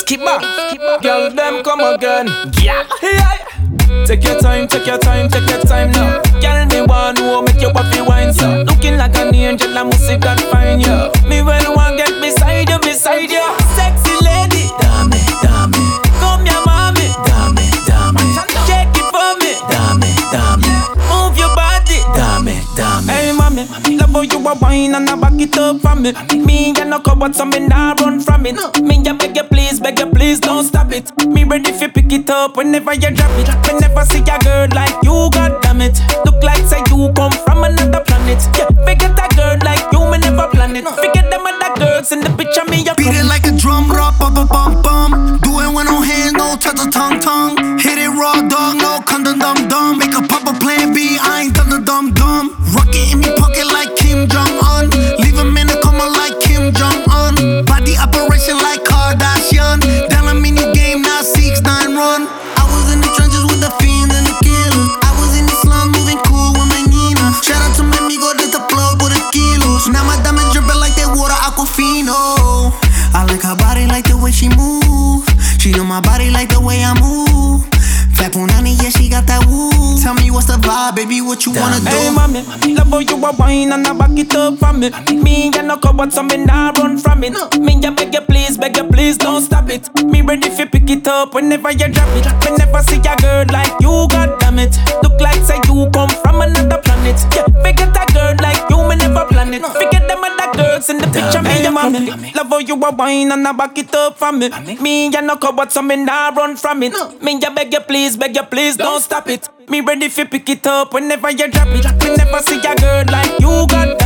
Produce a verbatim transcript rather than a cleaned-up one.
skip back. Girl, them come again. Yeah. Yeah. Take your time, take your time, take your time now. Girl, me one who make you happy wine so. Looking like an angel, I must see God find you. Me well want get beside you, beside you. Sexy lady, dame, dame. Come here, mommy, dame, dame. Shake it for me, dame, dame. Move your body, dame, dame. Hey, mommy, love how you a wine and I back it up for me. Me and no cupboard, so me nah run from it. Me ya beg you please, beg you please, don't stop it. Me ready fi pick it up whenever you drop it. Whenever see a girl like you, god damn it. Look like say you come from another planet. Yeah, forget a girl like you, me never plan it. Forget them other girls in the picture, me ya beat it like a drum, rock, bum, bum, bum, bum. Do it with no hands, no touch or tongue, tongue. Hit it raw, dog, no condom, dum, dum. Make a pop a plan B, I ain't done the dumb, dumb. Rocket in me pocket like Kim Jong-un. Leave him in a coma like Kim Jong-un. Body operation like Kardashian. Down a mini game, now six nine run. I was in the trenches with the fiends and the killers. I was in the slums moving cool with my Nina. Shout out to my amigo, that's the plug with the kilos. Now my diamonds dripping like that water Aquafino. I like her body like the way she move. She know my body like the way I move. Fat Punani, yeah, she got that woo. Tell me what's the vibe, baby, what you wanna do? Hey, mommy, love how you a wine and I back it up for me. Me and no cupboard, so me nah run from it. Me ya beg you please, beg you please, don't stop it. Me ready fi pick it up whenever you drop it. Whenever see a girl like you, god damn it. Look like say you come from another planet. Yeah, forget a girl like you, me never plan it. Forget them other girls in the picture, me ya mommy. Love how you a wine and I back it up for me. Me and no cupboard, so me nah run from it. Me ya beg you please, beg you please, don't stop it. Me ready fi pick it up whenever you drop it. Whenever see a girl like you, god